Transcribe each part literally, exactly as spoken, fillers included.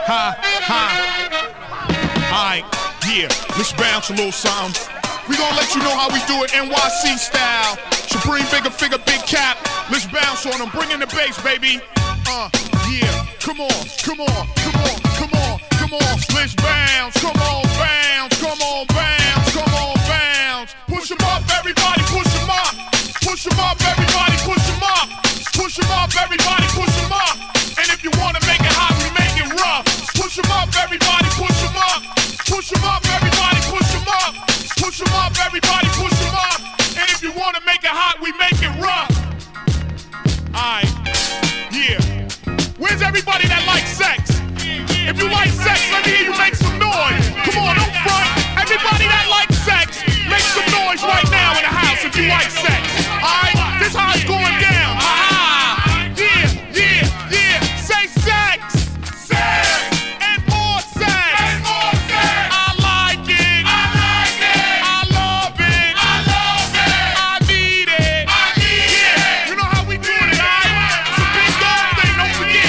Ha, ha. Alright, yeah, let's bounce a little something. We gonna let you know how we do it N Y C style. Supreme, bigger figure, big cap. Let's bounce on them, bring in the bass, baby. Uh, yeah, come on, come on, come on, come on, come on. Let's bounce, come on, bounce, come on, bounce, come on, bounce. Push them up, everybody, push them up. Push them up, everybody, push them up. Push them up, everybody, push them up. And if you wanna make it hot, we make it rough. Push them up, everybody, push them up. Push them up, everybody, push them up. Push them up, everybody, push them up. And if you wanna make it hot, we make it rough. Alright, yeah. Where's everybody that likes sex? If you like sex, let me hear you make some noise. Come on, don't front. Everybody that likes sex, make some noise right now in the house if you like sex. Alright, this how it's going down. Ah, yeah, yeah, yeah. Say sex. Sex. And more sex. And more sex. I like it. I like it. I love it. I love it. I need it. I need yeah. it. You know how we doing it, alright? It's a big dog thing, don't forget.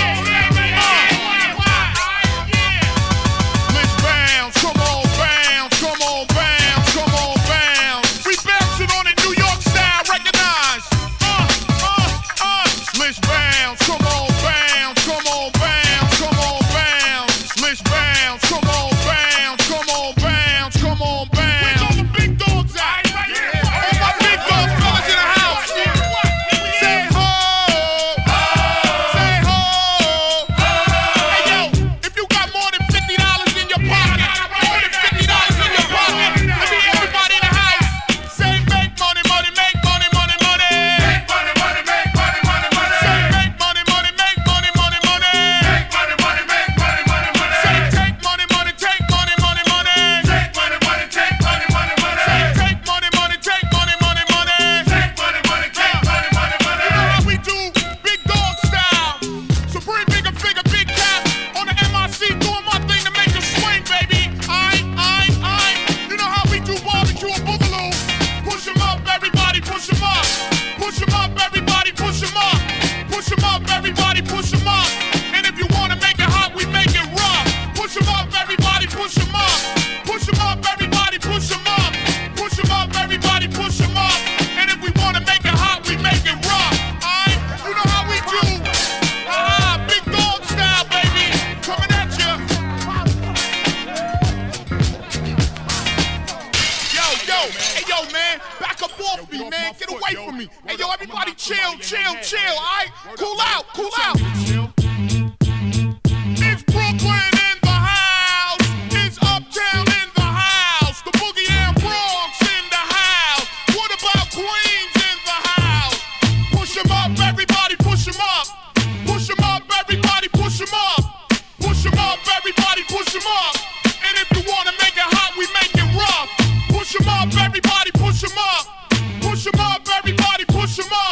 Let's bounce, come on, bounce, come on, bounce, come on, bounce. We bouncing on it, New York style, recognize. Uh, uh, uh. Let's bounce, come on, bounce, come on, bounce, come on, bounce. Let's bounce, come on, bounce, come on, bounce, come on, bounce. Where's all the big dogs at? All my big dog fellas in the house. Say ho, say ho. Hey yo, if you got more than fifty dollars in your pocket, more than fifty dollars in your pocket, let me hear everybody in the house say make money, money, make money, money, money. Make money, money, make money, money, money. Say make money, money, make money, money, money. Make money, money, make money, money, money. Say take money, money, take money, money, money. Take money, money, take money, money, money. Say take money, money, take money, money, money. Take money, money, take money, money, money. You know how we do, big dog style. Supreme, bigger figure, big cap. On the M I C, doing my thing to make you swing, baby. I, I, I. You know how we do barbecue and boogaloo. Push 'em up, everybody, push 'em up. Push 'em up, everybody, push 'em up. Push 'em up, everybody, push 'em up. And if you wanna make it hot, we make it rough. Push 'em up, everybody, push 'em up. Push 'em up, everybody, push 'em up. Push 'em up, everybody, push 'em up. And if we wanna make it hot, we make it rough. Alright, you know how we do. Ah, big dog style, baby. Coming at you. Yo, yo, hey yo, man, back up off me, man. Get away from me. Hey yo, everybody chill, chill, chill, alright? Cool out, cool out. It's Brooklyn in the house. It's Uptown in the house. The Boogie and Bronx in the house. What about Queens in the house? Push 'em up, everybody, push 'em up. Push 'em up, everybody, push 'em up. Push 'em up, everybody, push 'em up. And if you wanna make it hot, we make it rough. Push 'em up, everybody, push 'em up. Push 'em up, everybody, push 'em up.